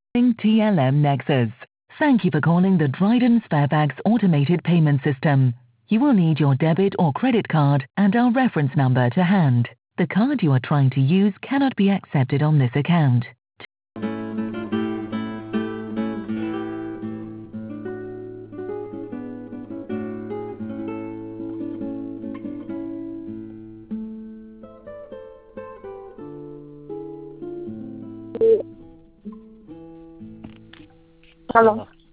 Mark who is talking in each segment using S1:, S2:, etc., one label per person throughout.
S1: TLM Nexus. Thank you for calling the Dryden Sparebags automated payment system. You will need your debit or credit card and our reference number to hand. The card you are trying to use cannot be accepted on this account.
S2: Hello.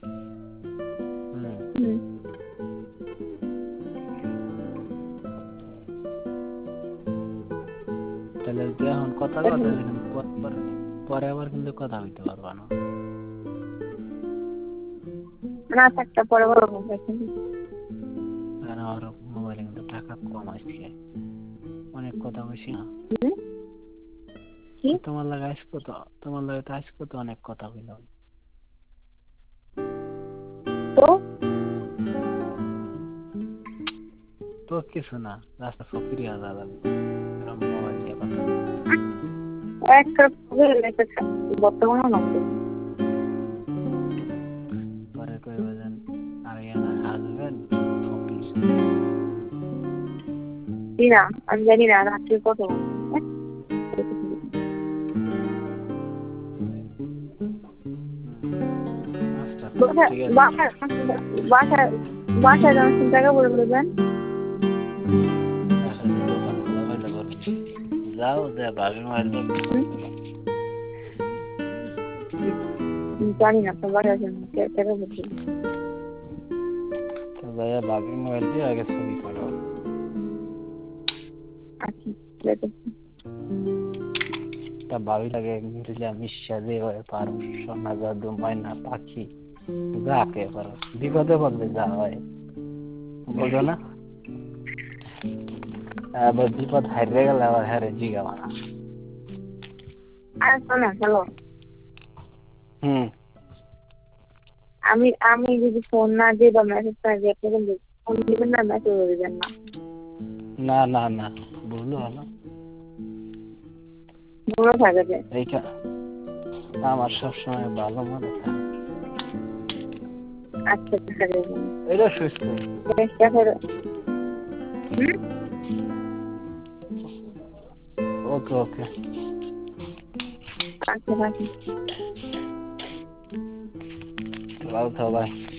S3: তাহলে এখন কথা পরে আবার কিন্তু কথা হইতে পারবা না।
S2: না থাকতে পরে বলবো।
S3: কারণ আমার মোবাইলে কিন্তু টাকা কম আসছে, অনেক কথা বলছি না। তোমার লাগে আসবো তো, তোমার লাগে তো আসবো তো, অনেক কথা বললাম তো কিছু না, রাস্তা ফকিরি হাজার মোবাইল দিয়ে কথা পরে কইবে যেন আরিয়ানা হাজবেন্ড ফকির।
S2: আমি জানি না রাত্রে কত বাসায় যখন টাকা বলে বলবেন
S3: যাও যে ভাবি মোবাইল
S2: জানি না তো বাসায় টাকা বলছি
S3: ভাইয়া ভাবি মোবাইল দিয়ে আগে ছবি পাঠাও। তা ভাবি লাগে মিশা যে পারো সোনা জাদু ময়না পাখি যাকে পারো, বিপদে পড়লে যা হয় বোঝো না। আবার বিপদ হারিয়ে গেলে আবার হারে জিগাবা না।
S2: আমি যদি ফোন না দিই বা মেসেজ না দিই আপনি ফোন দিবেন না, মেসেজ দিবেন না।
S3: না না না বুঝলো হলো
S2: মনে থাকে
S3: এইটা আমার সবসময় ভালো মনে থাকে।
S2: আচ্ছা
S3: এটা সুস্থ ওকে ওকে
S2: আচ্ছা
S3: ভালো থাকো, বাই।